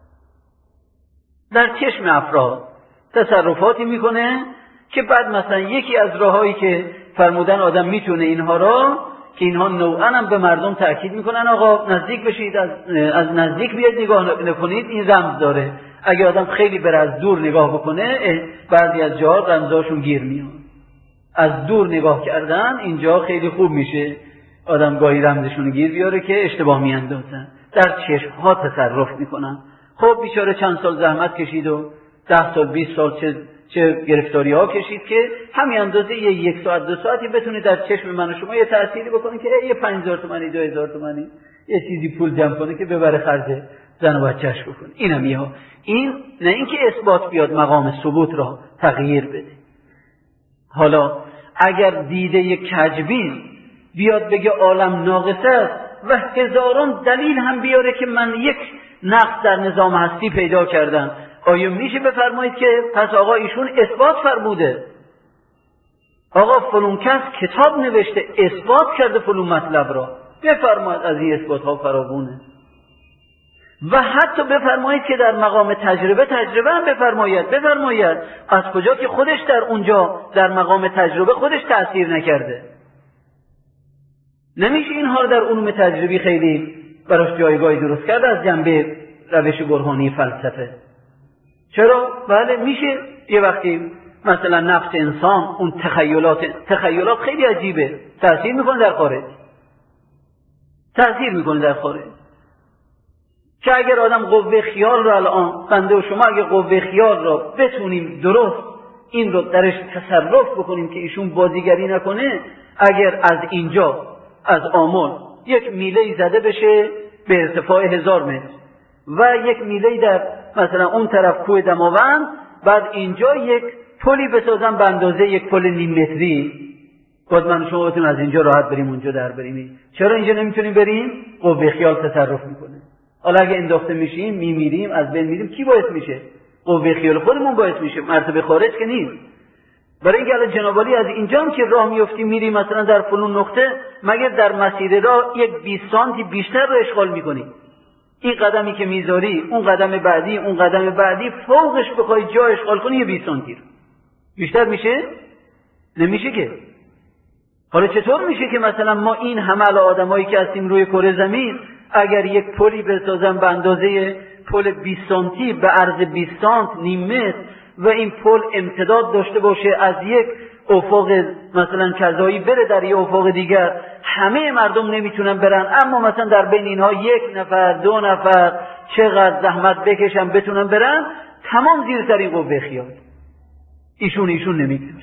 در چشم افراد تصرفاتی میکنه که بعد مثلا یکی از راهایی که فرمودن آدم میتونه اینها را که اینها نوعا هم به مردم تأکید میکنن آقا نزدیک بشید، از, از نزدیک بیاد نگاه نکنید، این رمز داره. اگه آدم خیلی بره از دور نگاه بکنه بعضی از جاها رمزاشون گیر میاد. از دور نگاه کردن اینجا خیلی خوب میشه آدم گاهی رمزشون گیر بیاره که اشتباه میاندازن، در چشم ها تصرف میکنن. خب بیچاره چند سال زحمت کشید و ده سال بیست سال چه چه گرفتاری ها کشید که همین اندازه یه یک ساعت دو ساعتی بتونه در چشم من و شما یه تأثیری بکنه که یه پنج هزار تومانی دو هزار تومانی یه چیزی پول جمع کنه که ببره خرج زن و بچه‌اش بکنه. اینم یه این نه اینکه اثبات بیاد مقام ثبوت را تغییر بده. حالا اگر دیده یک کجبین بیاد بگه عالم ناقص است و هزاران دلیل هم بیاره که من یک نقص در نظام هستی پیدا کردم، آیا میشه بفرمایید که پس آقا ایشون اثبات فرموده؟ آقا فلان کس کتاب نوشته اثبات کرده فلان مطلب را، بفرمایید از این اثبات ها فراوونه. و حتی بفرمایید که در مقام تجربه تجربه هم بفرمایید بفرمایید از کجا که خودش در اونجا در مقام تجربه خودش تأثیر نکرده. نمیشه اینها رو در علوم تجربی خیلی براش جایگاهی درست کرده از جنبه روش برهانی فلسفه. چرا؟ بله میشه یه وقتی مثلا نفس انسان اون تخیلات تخیلات خیلی عجیبه، تأثیر میکنه در خارج، تأثیر میکنه در خارج. که اگر آدم قوه خیال را الان بنده و شما اگر قوه خیال را بتونیم درست این رو درش تصرف بکنیم که ایشون بازیگری نکنه، اگر از اینجا از آمل یک میله زده بشه به ارتفاع هزار متر و یک میله در مثلا اون طرف کوه دماوند، بعد اینجا یک پلی بسازن به اندازه یک پل نیم متری، باز من شما بتونیم از اینجا راحت بریم اونجا در بریم. چرا اینجا نمیتونیم بریم؟ قوه خیال تصرف میکنه. حالا اگه انداخته میشیم میمیریم از بین میریم، کی باعث میشه؟ قوه خیال خودمون باعث میشه، مرتبه خارج که نیست. برای اینکه الان جناب عالی از اینجا هم که راه میافتیم میریم مثلا در فلان نقطه، مگر در مسیر راه یک بیست سانتی بیشتر رو اشغال میکنی؟ این قدمی که میذاری اون قدم بعدی اون قدم بعدی فوقش بخوای جا اشغال کنی یه بیست سانتی رو بیشتر میشه؟ نمیشه که. حالا چطور میشه که مثلا ما این همه آدمایی که هستیم روی کره زمین اگر یک پلی بسازن به اندازه پل بیست سانتی به عرض بیست سانت نیم متر و این پل امتداد داشته باشه از یک افق مثلا کذایی بره در یک افق دیگر، همه مردم نمیتونن برن، اما مثلا در بین اینها یک نفر دو نفر چقدر زحمت بکشن بتونن برن، تمام زیر سر این قوه خیال ایشون ایشون نمیتونه.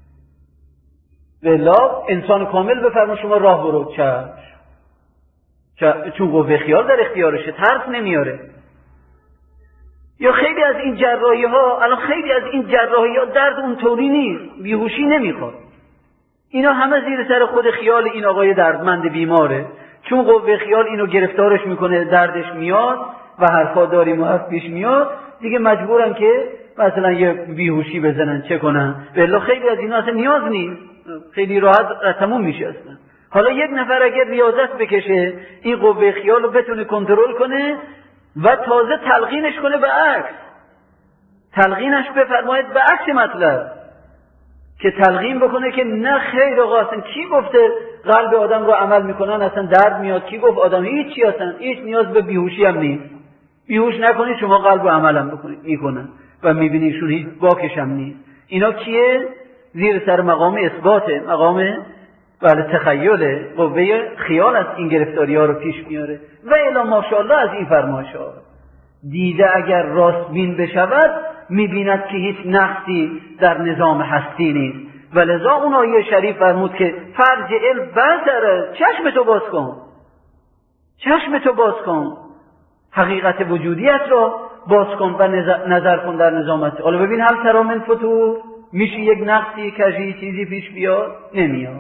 والله انسان کامل بفرما شما راه برو چشم، چون قوه خیال در اختیارشه، ترس نمیاره. یا خیلی از این جراحی ها الان خیلی از این جراحی ها درد اونطوری نیست، بیهوشی نمیخواد، اینا همه زیر سر خود خیال این آقای دردمند بیماره چون قوه خیال اینو گرفتارش میکنه، دردش میاد و حرفا داریم و حرف پیش میاد، دیگه مجبورن که مثلا یه بیهوشی بزنن، چه کنن؟ بله خیلی از اینا اصلا نیاز نیست، خیلی راحت تموم میشه اصلا. حالا یک نفر اگر ریاضت بکشه این قوه خیال رو بتونه کنترل کنه و تازه تلقینش کنه به عکس، تلقینش بفرماید به عکس مطلب، که تلقین بکنه که نه خیر آقا، اصلا کی گفته قلب آدم رو عمل میکنن اصلا درد میاد؟ کی گفت آدم هیچ چی اصلا هیچ نیاز به بیهوشی هم نیست، بیهوش نکنید شما قلب رو عمل هم بکنید میکنن و میبینیشون هیچ باکش هم نیست. اینا کیه؟ زیر سر مقام اثباته، مقام بله تخیله، قوه خیال از این گرفتاری ها رو پیش میاره. و الی ماشاءالله از این فرمایش ها دیده اگر راست بین بشود میبیند که هیچ نقصی در نظام هستی نیست. و لذا اون آیه شریف فرمود که فرج البصر، چشم تو باز کن، چشم تو باز کن، حقیقت وجودیت رو باز کن و نظر کن در نظامت. حالا ببین هل تری من فتور، میشه یک نقصی کجی چیزی پیش بیاد؟ نمیاد.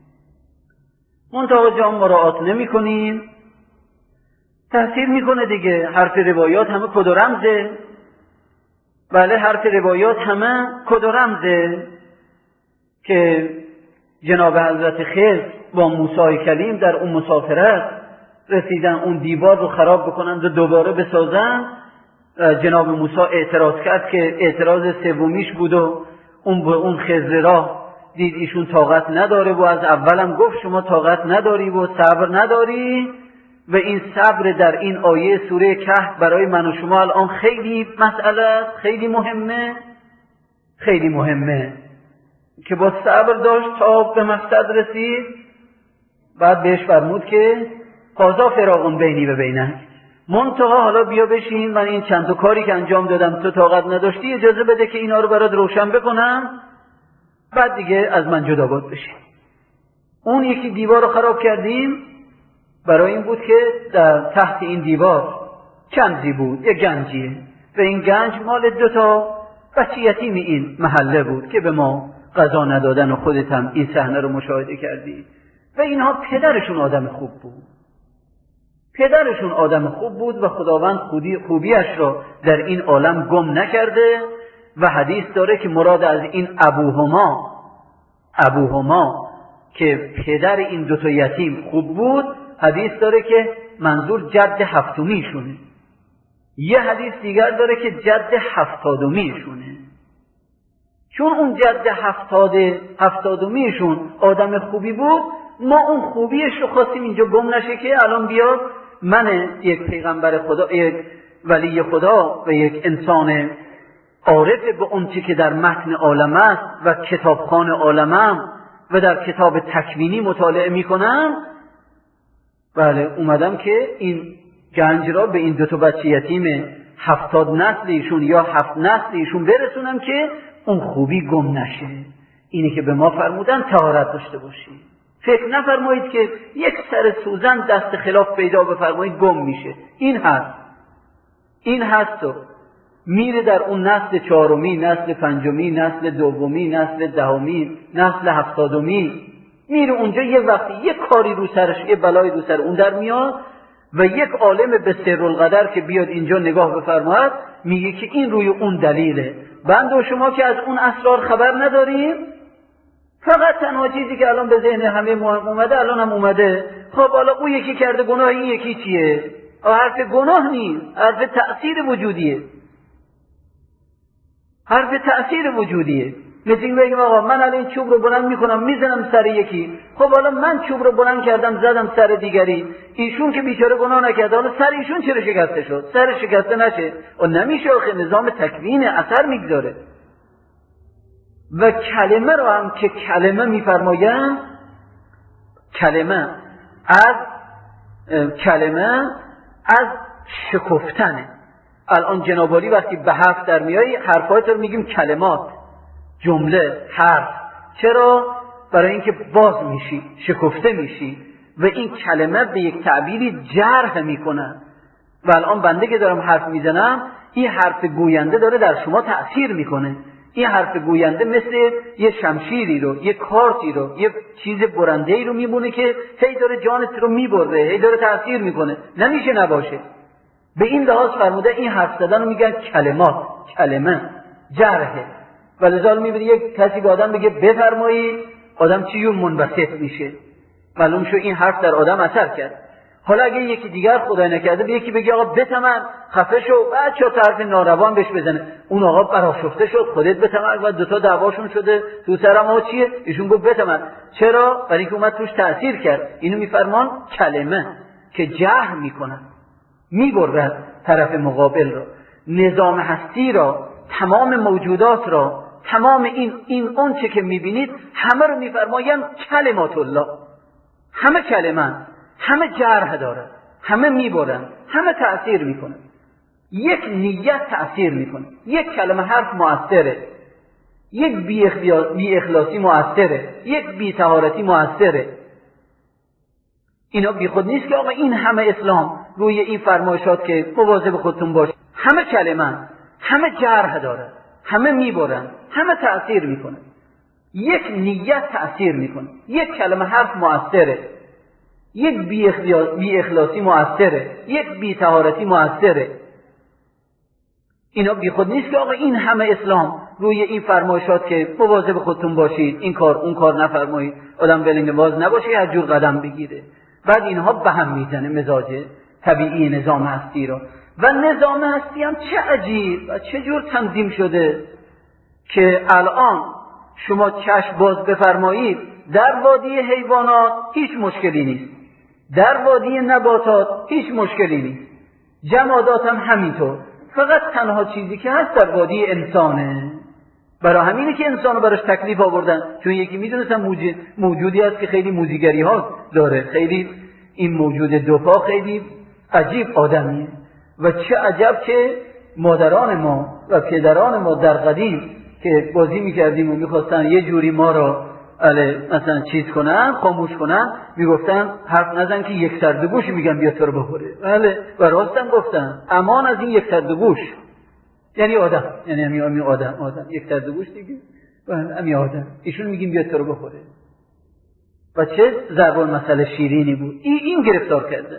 منتها جام مراعات نمی کنیم، تأثیر میکنه دیگه. حرف روایات همه کد و رمزه، بله حرف روایات همه کد و رمزه که جناب حضرت خضر با موسی کلیم در اون مسافرت رسیدن اون دیوار رو خراب بکنند و دوباره بسازن. جناب موسی اعتراض کرد که اعتراض سومیش بود و اون به اون خضر را دید ایشون طاقت نداره و از اولم گفت شما طاقت نداری و صبر نداری. و این صبر در این آیه سوره کهف برای من و شما الان خیلی مسئله است، خیلی مهمه، خیلی مهمه که با صبر داشت تا به مقصد رسید. بعد بهش فرمود که قضا فراق بینی و بینک، منتها حالا بیا بشین، من این چند تا کاری که انجام دادم تو طاقت نداشتی، اجازه بده که اینا رو برات روشن بکنم، بعد دیگه از من جدا باد بشین. اون یکی دیوار رو خراب کردیم برای این بود که در تحت این دیوار کنزی بود، یک گنجیه، و این گنج مال دو تا بچه یتیم این محله بود که به ما غذا ندادن و خودت هم این صحنه رو مشاهده کردی. و اینها پدرشون آدم خوب بود، پدرشون آدم خوب بود و خداوند خودی خوبیش را در این عالم گم نکرده. و حدیث داره که مراد از این ابوهما، ابوهما که پدر این دو تا یتیم خوب بود، حدیث داره که منظور جد هفتمیشونه. یه حدیث دیگر داره که جد هفتادمیشونه. چون اون جد هفتاد هفتادمیشون آدم خوبی بود، ما اون خوبیش رو خواستیم اینجا گم نشه که الان بیاد من یک پیغمبر خدا، یک ولی خدا و یک انسان عارف به اون چی که در متن عالم است و کتابخوان عالمم و در کتاب تکوینی مطالعه میکنم، بله اومدم که این گنج را به این دو تا بچه یتیم هفتاد نسل ایشون یا هفت نسل ایشون برسونم که اون خوبی گم نشه. اینی که به ما فرمودن طهارت داشته باشید. فکر نفرمایید که یک سر سوزن دست خلاف پیدا بفرمایید گم میشه. این هست، این هست و میره در اون نسل چهارمی، نسل پنجمی، نسل دومی، نسل دهمی، نسل هفتادمی، میره اونجا یه وقتی یک کاری رو سرش، یه بلای رو سر اون در میاد و یک عالم به سرالقدر که بیاد اینجا نگاه بفرماید میگه که این روی اون دلیله. بنده و شما که از اون اسرار خبر نداریم، فقط تنها چیزی که الان به ذهن همه ما اومده الان هم اومده، خب حالا اون یکی کرده گناه، این یکی چیه؟ حرف گناه نیست، حرف تأثیر وجودیه، حرف تأثیر وجودیه. مثل این بگیم آقا من الان این چوب رو بلند میکنم میزنم سر یکی، خب حالا من چوب رو بلند کردم زدم سر دیگری، ایشون که بیچاره گناه نکرده، حالا سر ایشون چرا شکسته شد؟ سر شکسته نشه و نمیشه، آخه نظام تکوین اثر میگذاره. و کلمه رو هم که کلمه میفرمایم، کلمه از کلمه از شکفتنه. الان جنابالی وقتی به حرف در میایی حرفات رو میگیم کلمات، جمله، حرف. چرا؟ برای اینکه باز میشی، شکفته میشی و این کلمه به یک تعبیری جرح میکنه. و الان بنده که دارم حرف میزنم، این حرف گوینده داره در شما تأثیر میکنه. این حرف گوینده مثل یه شمشیری رو، یه کارتی رو، یه چیز برنده‌ای رو میمونه که هی داره جانت رو میبره، هی داره تأثیر میکنه، نمیشه نباشه. به این لحاظ فرموده این حرف زدن رو میگن کلمات، کلمه جرحه. ولذا میبینی یک کسی به آدم بگه بفرمایید، آدم چی جور منبسط میشه، معلوم شو این حرف در آدم اثر کرد. حالا اگه یکی دیگر خدای نکرده به یکی بگی آقا بتمن، خفه شو، بعد چه طرف ناروان بهش بزنه، اون آقا برآشفته شد، خودت بتمن، و دو تا دعواشون شده تو سرم ها چیه، ایشون گفت بتمن. چرا؟ برای اینکه اومد توش تأثیر کرد. اینو میفرمان کلمه که جرح میکنه، میبرد طرف مقابل را، نظام هستی را، تمام موجودات را، تمام این این اون چه که میبینید همه رو میفرماین کلمات الله. همه کلمه، همه جرح داره، همه میبرن، همه تأثیر میکنه. یک نیت تأثیر میکنه، یک کلمه حرف مؤثره، یک بی اخلاصی مؤثره، یک بی طهارتی مؤثره. اینا بی خود نیست که آقا این همه اسلام روی این فرمایشات که مواظب خودتون باش. همه کلمه، همه جرح داره، همه میبرن، همه تأثیر میکنه. یک نیت تأثیر میکنه، یک کلمه حرف مؤثره، یک بی اخلاصی مؤثره، یک بی طهارتی مؤثره. اینا بی خود نیست که آقا این همه اسلام روی این فرمایشات که مواظب خودتون باشید، این کار اون کار نفرمایید، آدم بلنگواز نباشه، هر جور قدم بگیره. بعد اینها به هم میزنه مزاج طبیعی نظام هستی رو. و نظام هستی هم چه عجیب و چه جور تنظیم شده که الان شما چشم باز بفرمایید در وادی حیوانات هیچ مشکلی نیست، در وادی نباتات هیچ مشکلی نیست، جمادات هم همینطور. فقط تنها چیزی که هست در وادی انسانه. برای همینه که انسانو براش تکلیف آوردن، چون یکی میدونستن موجودی هست که خیلی موزیگری ها داره، خیلی این موجود دوپا خیلی عجیب آدمیه. و چه عجب که مادران ما و پدران ما در قدیم که بازی میکردیم و میخواستن یه جوری ما رو مثلا چیز کنن، خاموش کنن، میگفتن حرف نزن که یک سردگوش میگن بیا تو رو بخوره. بله و راستن گفتن امان از این یک سردگوش، یعنی آدم، یعنی همین آدم، آدم یک سردگوش دیگه، همین آدم، ایشون میگیم بیا تو رو بخوره. و چه ضرب المثل شیرینی بود. این این گرفتار کرده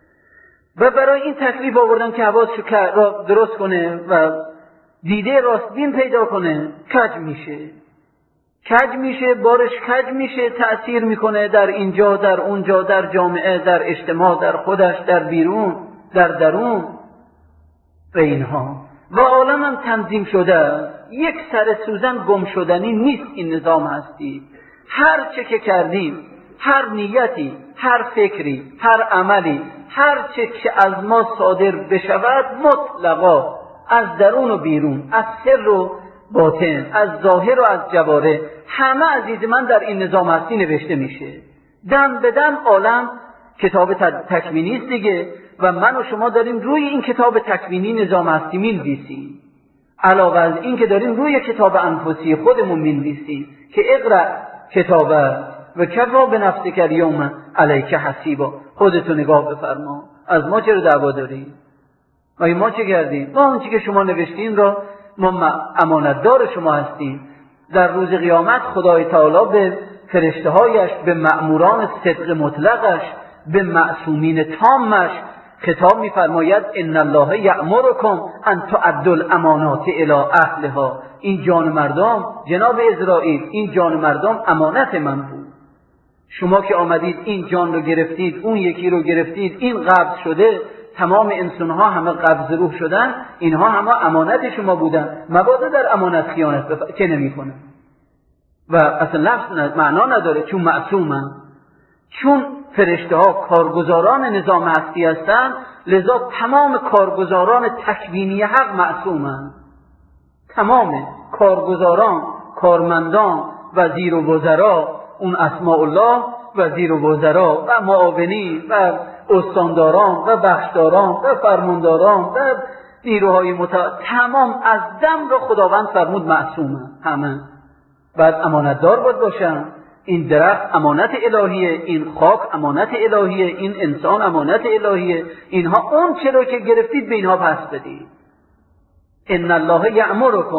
و برای این تکلیف آوردن که حواسشو درست کنه و دیده راستبین پیدا کنه. کج میشه، کج میشه، بارش کج میشه، تأثیر میکنه در اینجا، در اونجا، در جامعه، در اجتماع، در خودش، در بیرون، در درون و اینها. و عالم هم تنظیم شده، یک سر سوزن گم شدنی نیست این نظام هستی. هر چه که کردیم، هر نیتی، هر فکری، هر عملی، هر چه که از ما صادر بشود مطلقا از درون و بیرون، از سر و باطن، از ظاهر و از جواره، همه عزیز من در این نظام هستی نوشته میشه. دم به دم عالم کتاب تکوینی است دیگه و من و شما داریم روی این کتاب تکوینی نظام هستی می‌نویسیم. علاوه از این که داریم روی کتاب انفسی خودمون می‌نویسیم که اقرأ کتاب و کفا به نفسک الیوم علیک حسیبا. خودتو نگاه بفرما، از ما چرا دعوا داری؟ ما ما چه کردیم؟ ما اون چیزی که شما نوشتین را ما امانتدار شما هستیم. در روز قیامت خدای تعالی به فرشته‌هایش، به مأموران صدق مطلقش، به معصومین تامش خطاب می‌فرماید ان الله یأمرکم ان تؤدوا الامانات الی اهلها. این جان مردم، جناب اسرائیل، این جان مردم امانت من بود. شما که آمدید این جان رو گرفتید، اون یکی رو گرفتید، این قبض شده، تمام انسان‌ها همه قبض روح شدن، اینها همه امانت شما بودن. مبادا در امانت خیانت بف... که نمی‌کنه و اصلا لفظ معنا نداره، چون معصومن، چون فرشته ها کارگزاران نظام هستی هستند، لذا تمام کارگزاران تکوینی حق معصومند. تمام کارگزاران، کارمندان، وزیر و وزرا، اون اسماء الله، وزیر و وزرا و معاونین و استانداران و بخشداران و فرمانداران و نیروهای متعاقب، تمام از دم را خداوند فرمود معصومند. همه بعد امانتدار باید باشن. این درخت امانت الهیه، این خاک امانت الهیه، این انسان امانت الهیه. اینها اون چرا که گرفتید به اینها پس بدید. ان الله یأمرکم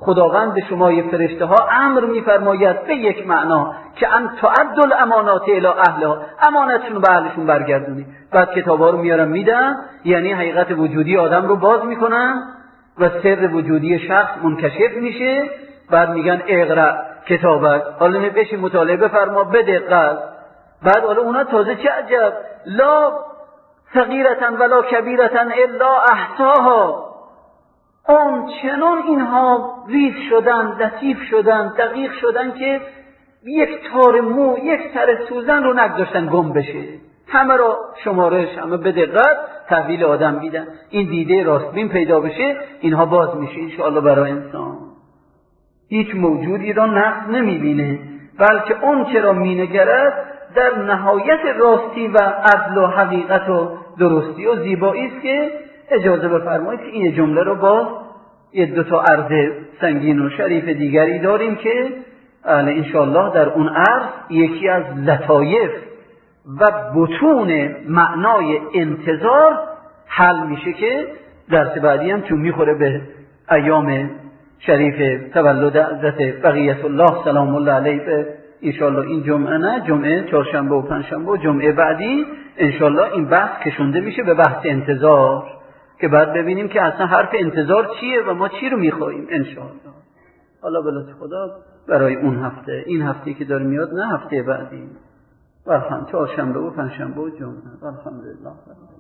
خداوند به شما فرشته ها امر میفرماید به یک معنا که ان تعد الامانات الی اهلها، امانتشون به اهلشون برگردونید. بعد کتابا رو میارن میدن، یعنی حقیقت وجودی آدم رو باز میکنن و سر وجودی شخص منکشف میشه. بعد میگن اقرا کتابت، حالا بشین مطالعه بفرما به دقت. بعد حالا اونا تازه چه عجب، لا صغیرتن ولا کبیرتن الا احصاها، اون چنان اینها ریز شدن، لطیف شدن، دقیق شدن که یک تار مو، یک سر سوزن رو نگذاشتن گم بشه. همه را شمارش، همه به دقت تحویل آدم میدن. این دیده راستبین پیدا بشه، اینها باز میشه انشاءالله برای انسان. هیچ موجودی را نقص نمیبینه، بلکه اون چرا مینگرد در نهایت راستی و عدل و حقیقت و درستی و زیبایی است که اجازه بفرمایید که این جمله رو باز یه دو تا عرض سنگین و شریف دیگری داریم که انشاءالله در اون عرض یکی از لطایف و بطون معنای انتظار حل میشه که درس بعدی هم چون میخوره به ایام شریف تولد حضرت بقیت الله سلام الله علیه به انشاءالله این جمعه نه، جمعه چهارشنبه و پنجشنبه و جمعه بعدی انشاءالله این بحث کشونده میشه به بحث انتظار، که بعد ببینیم که اصلا حرف انتظار چیه و ما چی رو میخوایم انشاءالله. حالا به لطف خدا برای اون هفته، این هفته که داره میاد نه هفته بعدی، والحمد چهارشنبه و پنجشنبه و جمعه. الحمدلله.